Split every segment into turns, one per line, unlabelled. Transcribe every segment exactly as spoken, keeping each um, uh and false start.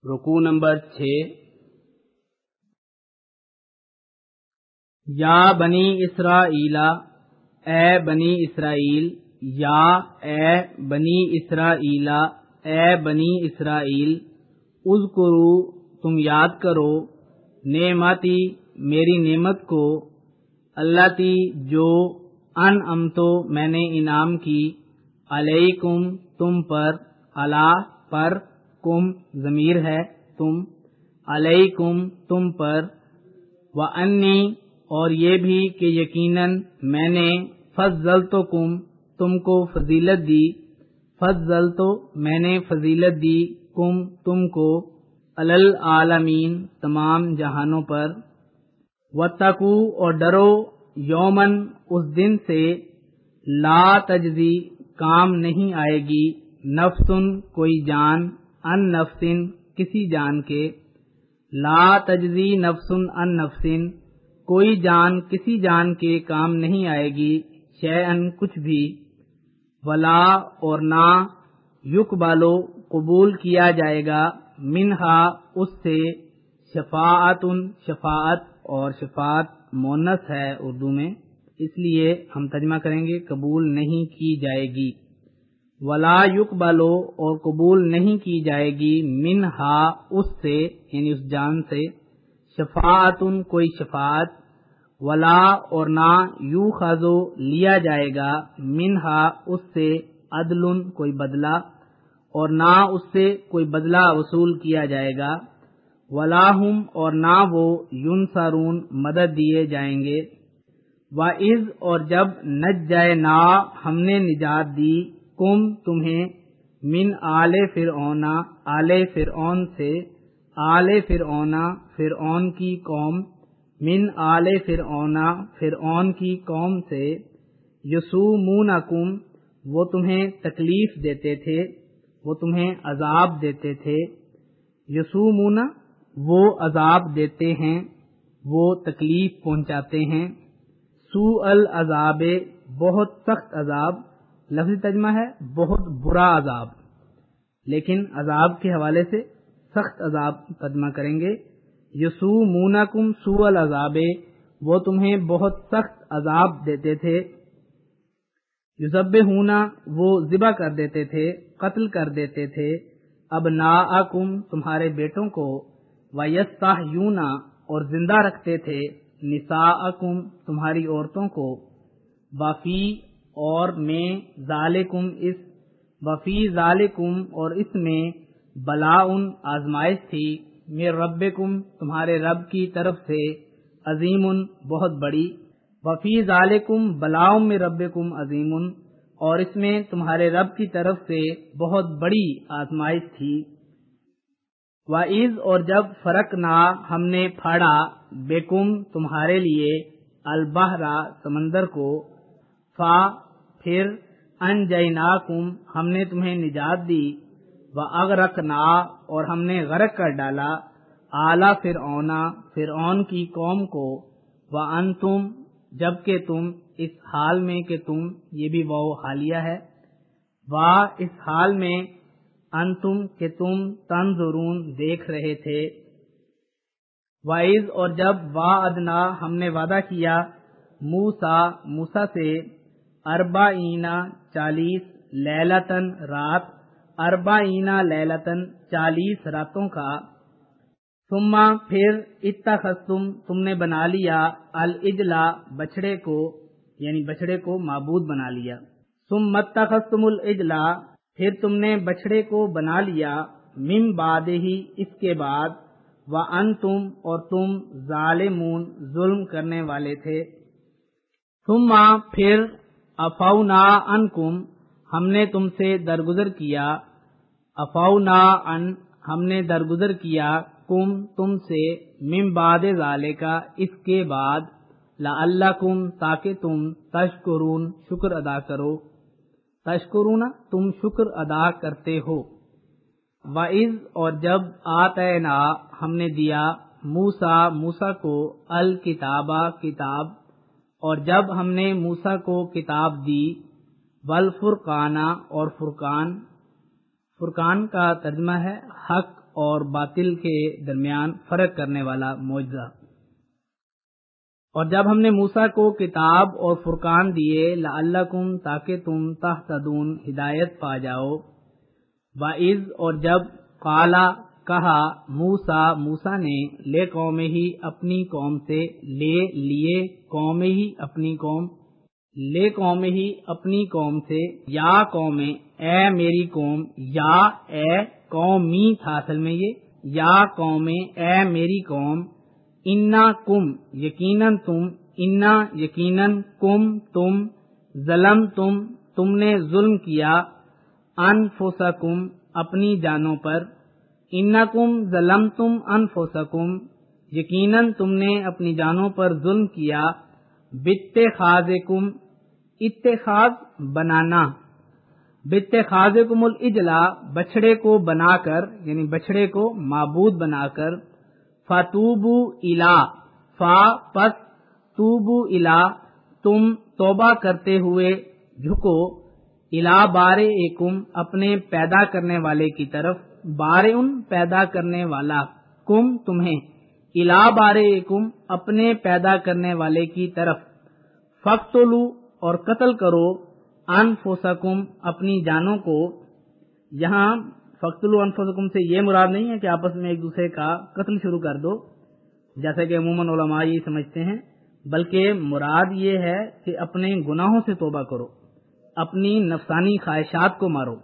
رکوع نمبر چھ۔ یا بنی اسرائیل، اے بنی اسرائیل، یا اے بنی اسرائیل، اے بنی اسرائیل، اذکروا تم یاد کرو، نعمتی میری نعمت کو، اللہ تی جو انعمتو میں نے انعام کی، علیکم تم پر، علی پر، کم ضمیر ہے تم، علیکم تم پر، وانی اور یہ بھی کہ یقیناً میں نے فضلتکم تم کو فضیلت دی، فضلتو میں نے فضیلت دی، کم تم کو، علی العالمین تمام جہانوں پر، واتقوا اور ڈرو، یومن اس دن سے، لا تجزی کام نہیں آئے گی، نفسن کوئی جان، ان نفسن کسی جان کے، لا تجزی نفسن ان نفسن کوئی جان کسی جان کے کام نہیں آئے گی، شیئن کچھ بھی، ولا اور نہ، یقبلو قبول کیا جائے گا، منہا اس سے، شفاعتن شفاعت، اور شفاعت مؤنث ہے اردو میں اس لیے ہم ترجمہ کریں گے قبول نہیں کی جائے گی، ولا یقبلو اور قبول نہیں کی جائے گی، منہا اس سے یعنی اس جان سے، شفاعتن کوئی شفاعت، ولا اور نہ، یوخذو لیا جائے گا، منہا اس سے، عدل کوئی بدلہ، اور نہ اس سے کوئی بدلہ وصول کیا جائے گا، ولا ہم اور نہ وہ، ینصرون مدد دیے جائیں گے، وَإِذْ اور جب نجینا ہم نے نجات دی، کم تمہیں، من آل فرعون آل فرعون سے، آل فرعون فرعون کی قوم، من آل فرعون فرعون کی قوم سے، یسومونکم وہ تمہیں تکلیف دیتے تھے، وہ تمہیں عذاب دیتے تھے، یسومون وہ عذاب دیتے ہیں، وہ تکلیف پہنچاتے ہیں، سوء العذاب بہت سخت عذاب، لفظی ترجمہ ہے بہت برا عذاب، لیکن عذاب کے حوالے سے سخت عذاب ترجمہ کریں گے، یسومونکم سوء العذاب وہ تمہیں بہت سخت عذاب دیتے تھے، یذبحون وہ ذبح کر دیتے تھے، قتل کر دیتے تھے، ابناءکم تمہارے بیٹوں کو، ویستحیون اور زندہ رکھتے تھے، نساءکم تمہاری عورتوں کو، وفی اور میں، ذالکم اس، وفی ذالکم اور اس میں، بلاءن آزمائش تھی، من ربکم تمہارے رب کی طرف سے، عظیم بہت بڑی، وفی ذالکم بلاء من ربکم عظیم اور اس میں تمہارے رب کی طرف سے بہت بڑی آزمائش تھی، وَإِذْ اور جب فرقنا ہم نے پھاڑا، بکم تمہارے لیے، البحر سمندر کو، فا پھر، انجیناکم ہم نے تمہیں نجات دی، وَأَغْرَقْنَا اور ہم نے غرق کر ڈالا، آلَ فرعون فرعون کی قوم کو، وَأَنْتُمْ جبکہ تم، اس حال میں کہ تم، یہ بھی واو حالیہ ہے، وا اس حال میں، انتم کہ تم، تنظرون دیکھ رہے تھے، وَإِذْ اور جب وعدنا ہم نے وعدہ کیا، موسیٰ موسیٰ سے، اربعین چالیس، لیلتن رات، اربعین لیلتن چالیس راتوں کا، ثم پھر، اتخذتم تم نے بنا لیا، العجل بچڑے کو یعنی بچڑے کو معبود بنا لیا، ثم اتخذتم العجل پھر تم نے بچڑے کو بنا لیا، من بعدہ اس کے بعد، وانتم اور تم، ظالمون ظلم کرنے والے تھے، ثم پھر، عفونا عنکم ہم نے تم سے درگزر کیا، عفونا عن ہم نے درگزر کیا، کم تم سے، من بعد ذالک اس کے بعد، لعلکم تاکہ تم، تشکرون شکر ادا کرو، تشکرون تم شکر ادا کرتے ہو، وَإِذْ اور جب آتینا ہم نے دیا، موسیٰ موسیٰ کو، الکتاب کتاب اور جب ہم نے موسیٰ کو کتاب دی، والفرقان اور فرقان، فرقان کا ترجمہ ہے حق اور باطل کے درمیان فرق کرنے والا معجزہ۔ اور جب ہم نے موسیٰ کو کتاب اور فرقان دیے لعلکم تاکہ تم تہتدون ہدایت پا جاؤ، وَإِذْ اور جب قالا کہا موسیٰ موسیٰ نے لے قوم ہی اپنی قوم سے، لے لیے قوم ہی اپنی قوم، لے قوم ہی اپنی قوم سے، یا قوم اے میری قوم، یا اے قومی تھا اصل میں یہ، یا قوم اے میری قوم، انا کم یقیناً تم، انا یقیناً کم تم، ظلم تم تم نے ظلم کیا، انفسکم اپنی جانوں پر، انکم ظلمتم انفسکم یقیناً تم نے اپنی جانوں پر ظلم کیا، باتخاذکم اتخاذ بنانا، باتخاذکم العجلا بچڑے کو بنا کر، یعنی بچڑے کو معبود بنا کر، فتوبو الی فا پس توبو الی تم توبہ کرتے ہوئے جھکو، الی بارئکم اپنے پیدا کرنے والے کی طرف، بارئن پیدا کرنے والا، کم تمہیں، الی بارئکم اپنے پیدا کرنے والے کی طرف، فقتلوا اور قتل کرو، انفسکم اپنی جانوں کو۔ یہاں فقتلوا انفسکم سے یہ مراد نہیں ہے کہ آپس میں ایک دوسرے کا قتل شروع کر دو جیسا کہ عموماً علماء یہ سمجھتے ہیں، بلکہ مراد یہ ہے کہ اپنے گناہوں سے توبہ کرو، اپنی نفسانی خواہشات کو مارو۔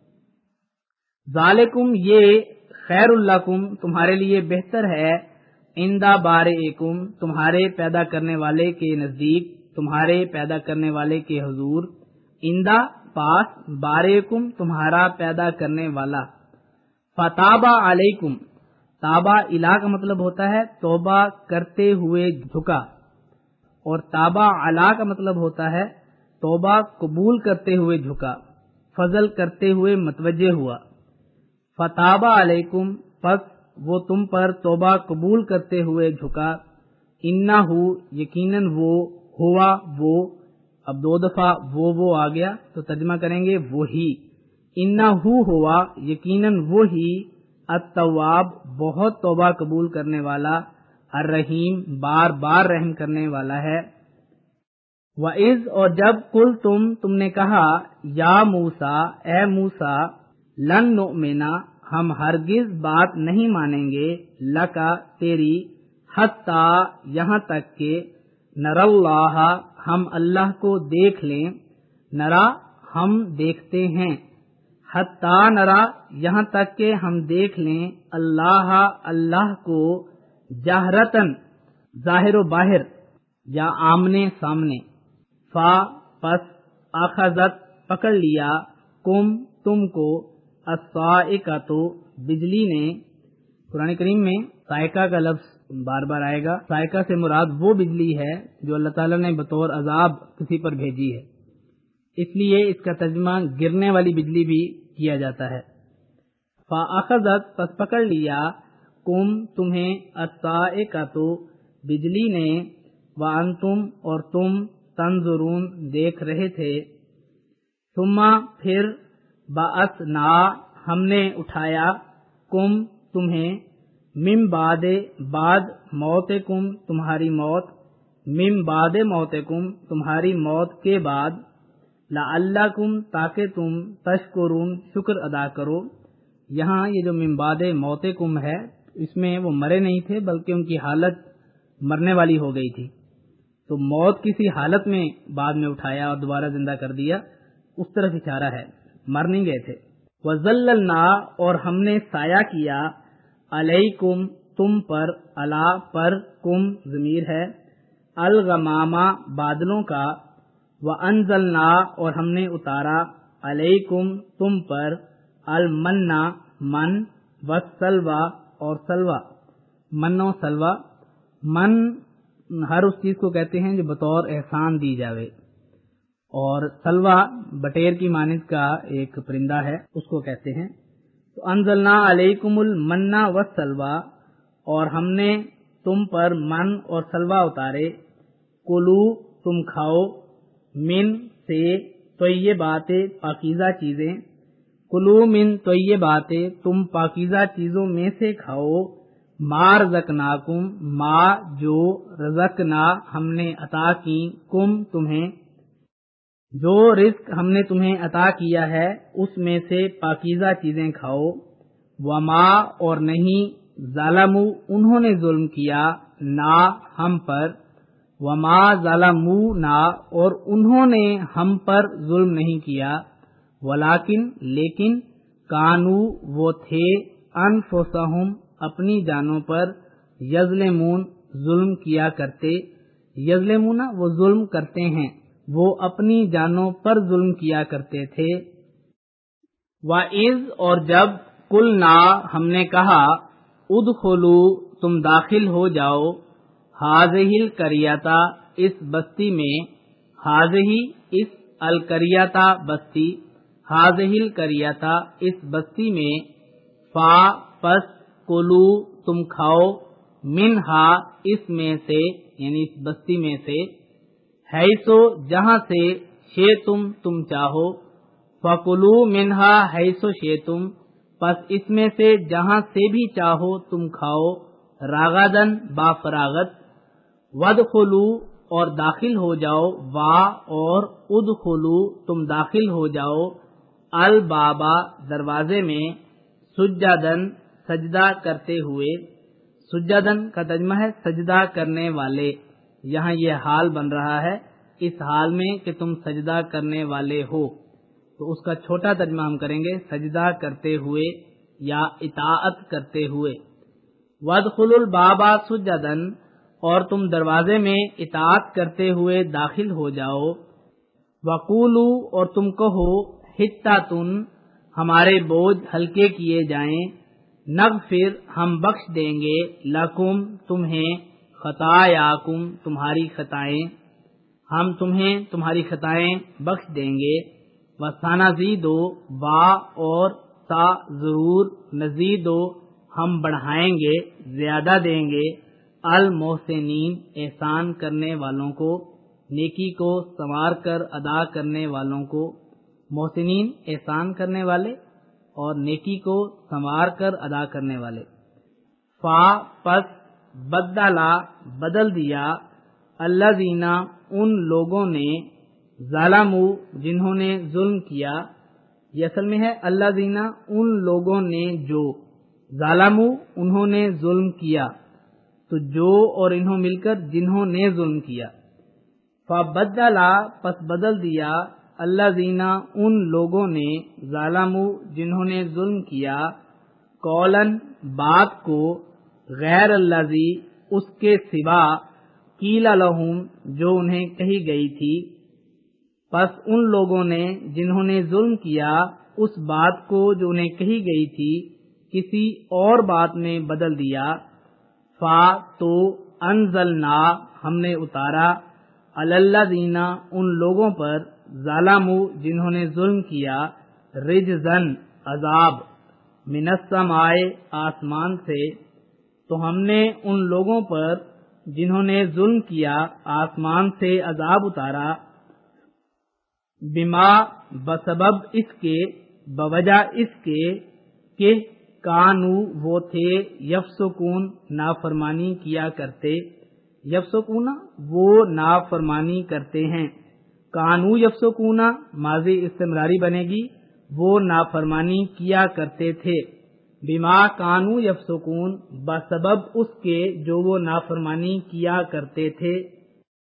ذالکم یہ خیر لکم تمہارے لیے بہتر ہے، عند بارئکم تمہارے پیدا کرنے والے کے نزدیک، تمہارے پیدا کرنے والے کے حضور، عند پاس، بارئکم تمہارا پیدا کرنے والا، فتاب علیکم تابا الی کا مطلب ہوتا ہے توبہ کرتے ہوئے جھکا، اور تابا علی کا مطلب ہوتا ہے توبہ قبول کرتے ہوئے جھکا، فضل کرتے ہوئے متوجہ ہوا۔ فتاب علیکم پس وہ تم پر توبہ قبول کرتے ہوئے جھکا، انہ یقیناً وہ، ہوا وہ، اب دو دفعہ وہ وہ آ گیا تو ترجمہ کریں گے وہی، انہ ہوا یقیناً وہی، التواب بہت توبہ قبول کرنے والا، الرحیم بار بار رحم کرنے والا ہے۔ وَإِذْ اور جب قل تم تم نے کہا یا موسیٰ اے موسیٰ، لن نؤمنا ہم ہرگز بات نہیں مانیں گے، لکا تیری، حتیٰ یہاں تک کہ نر اللہ ہم اللہ کو دیکھ لیں، نرا ہم دیکھتے ہیں، حتیٰ نرا یہاں تک کہ ہم دیکھ لیں، اللہ اللہ کو، جہرتن ظاہر و باہر یا آمنے سامنے، فا پس اخذت پکڑ لیا، کم تم کو، الصاعقۃ بجلی نے۔ قرآن کریم میں صاعقہ کا لفظ بار بار آئے گا، صاعقہ سے مراد وہ بجلی ہے جو اللہ تعالیٰ نے بطور عذاب کسی پر بھیجی ہے، اس لیے اس کا ترجمہ گرنے والی بجلی بھی کیا جاتا ہے۔ فاخذت پس پکڑ لیا، کم تمہیں، الصاعقۃ بجلی نے، وانتم اور تم، تنظرون دیکھ رہے تھے، ثم پھر، بعثنا ہم نے اٹھایا، کم تمہیں، من بعد بعد موتکم تمہاری موت، من بعد موتکم تمہاری موت کے بعد، لعلکم تاکہ تم، تشکرون شکر ادا کرو۔ یہاں یہ جو من بعد موتکم ہے اس میں وہ مرے نہیں تھے بلکہ ان کی حالت مرنے والی ہو گئی تھی، تو موت کسی حالت میں بعد میں اٹھایا اور دوبارہ زندہ کر دیا، اس طرف اشارہ ہے، مر نہیں گئے تھے۔ وَظَلَّلْنَا اور ہم نے سایہ کیا، علیکم تم پر، علا پر، کم ضمیر ہے، الغمامہ بادلوں کا، وَأَنزَلْنَا اور ہم نے اتارا، علیکم تم پر، المنّا من، والسلوى اور سلوہ، من و سلوہ، من ہر اس چیز کو کہتے ہیں جو بطور احسان دی جاوے، اور سلوہ بٹیر کی مانند کا ایک پرندہ ہے اس کو کہتے ہیں۔ تو انزلنا علیکم المن والسلوى اور ہم نے تم پر من اور سلوہ اتارے، کلو تم کھاؤ، من سے طیبات پاکیزہ چیزیں، کلو من طیبات، تم پاکیزہ چیزوں میں سے کھاؤ، ما رزقناکم، ما جو رزقنا ہم نے عطا کی، کم تمہیں، جو رزق ہم نے تمہیں عطا کیا ہے اس میں سے پاکیزہ چیزیں کھاؤ، وما اور نہیں، ظالمو انہوں نے ظلم کیا، نا ہم پر، وما ظلمونا اور انہوں نے ہم پر ظلم نہیں کیا، ولیکن لیکن، کانو وہ تھے، انفسہم اپنی جانوں پر، یظلمون ظلم کیا کرتے، یظلمون وہ ظلم کرتے ہیں، وہ اپنی جانوں پر ظلم کیا کرتے تھے۔ وَإِذْ اور جب، قُلْنَا ہم نے کہا، ادخلوا تم داخل ہو جاؤ، هَٰذِهِ الْقَرْيَةَ اس بستی میں، هَٰذِهِ اس القریتا بستی، هَٰذِهِ الْقَرْيَةَ اس بستی میں، فا پس کلو تم کھاؤ، منہا اس میں سے یعنی اس بستی میں سے، حیثو جہاں سے، شئتم تم چاہو، فکلو منہا حیثو شئتم پس اس میں سے جہاں سے بھی چاہو تم کھاؤ، راغدن با فراغت، ودخلو اور داخل ہو جاؤ، وا اور ادخلو تم داخل ہو جاؤ، البابا دروازے میں، سجدن سجدہ کرتے ہوئے، سجدن کا ترجمہ ہے سجدہ کرنے والے، یہاں یہ حال بن رہا ہے، اس حال میں کہ تم سجدہ کرنے والے ہو، تو اس کا چھوٹا ترجمہ ہم کریں گے سجدہ کرتے ہوئے یا اطاعت کرتے ہوئے۔ وادخلوا الباب سجدن اور تم دروازے میں اطاعت کرتے ہوئے داخل ہو جاؤ، وقولوا اور تم کہو، حتۃ ہمارے بوجھ ہلکے کیے جائیں، نغفر ہم بخش دیں گے، لکم تمہیں، خطایاکم تمہاری خطائیں، ہم تمہیں تمہاری خطائیں بخش دیں گے، وسنزیدو با اور تا ضرور، نزیدو ہم بڑھائیں گے، زیادہ دیں گے، المحسنین احسان کرنے والوں کو، نیکی کو سنوار کر ادا کرنے والوں کو، محسنین احسان کرنے والے اور نیکی کو سنوار کر ادا کرنے والے۔ فا پس بدلا بدل دیا، الذین ان لوگوں نے، ظلموا جنہوں نے ظلم کیا، یہ اصل میں ہے الذین ان لوگوں نے جو، ظلموا انہوں نے ظلم کیا، تو جو اور انہوں مل کر جنہوں نے ظلم کیا، فبدلا پس بدل دیا، الذین ان لوگوں نے، ظلموا جنہوں نے ظلم کیا، قولاً بات کو، غیر الذی اس کے سوا، قیل لہم جو انہیں کہی گئی تھی، پس ان لوگوں نے جنہوں نے ظلم کیا اس بات کو جو انہیں کہی گئی تھی کسی اور بات میں بدل دیا، فا تو انزلنا ہم نے اتارا، علی الذین ان لوگوں پر، ظلموا جنہوں نے ظلم کیا، رجزن عذاب، من السماء آسمان سے، تو ہم نے ان لوگوں پر جنہوں نے ظلم کیا آسمان سے عذاب اتارا، بما بسبب اس کے، بوجہ اس کے کہ، کانو وہ تھے، یفسقون نافرمانی کیا کرتے، یفسقون وہ نافرمانی کرتے ہیں، کانو یفسقون ماضی استمراری بنے گی، وہ نافرمانی کیا کرتے تھے، بما کانو یفسقون بسبب اس کے جو وہ نافرمانی کیا کرتے تھے۔